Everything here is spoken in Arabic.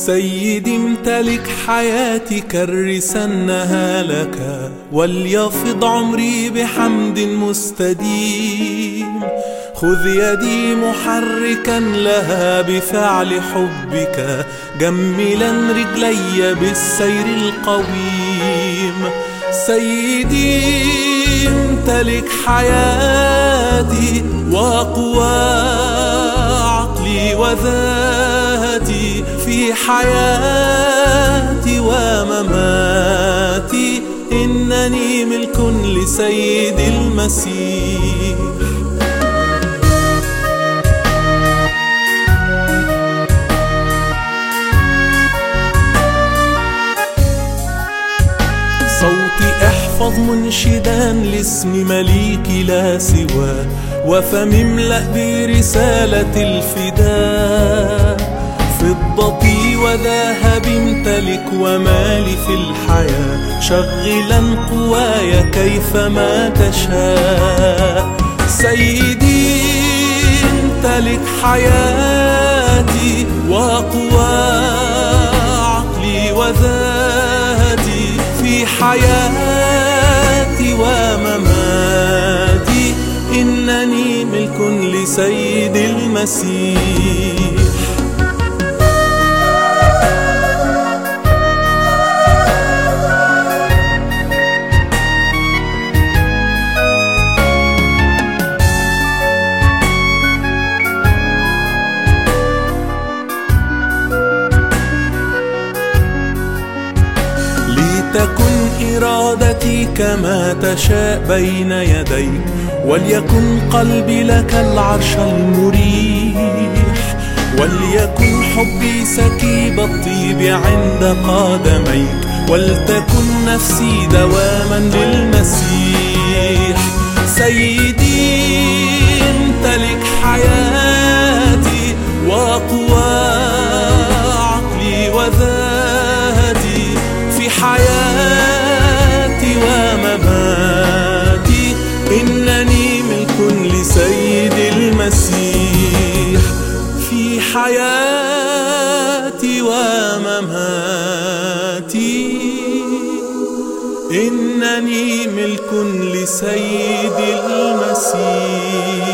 سيدي امتلك حياتي كرسنها لك، وليفض عمري بحمد مستديم. خذ يدي محركا لها بفعل حبك، جملا رجلي بالسير القويم. سيدي امتلك حياتي وقوى عقلي وذاتي، في حياتي ومماتي إنني ملك لسيد المسيح. صوتي احفظ منشدا لاسم مليكي لا سواه، وفمي املأ برسالة الفداء. فضتي وذهبي امتلك ومالي في الحياة، شغلا قواي كيفما تشاء. سيدي امتلك حياتي وقوى عقلي وذاتي، في حياتي ومماتي إنني ملك لسيد المسيح. لتكن إرادتي كما تشاء بين يديك، وليكن قلبي لك العرش المريح. وليكن حبي سكيب الطيب عند قدميك، ولتكن نفسي دواما للمسيح. سيدي امتلك حياتي وقوى عقلي وذاتي، في حياتي ومماتي إنني ملك لسيد المسيح. في حياتي ومماتي إنني ملك لسيد المسيح.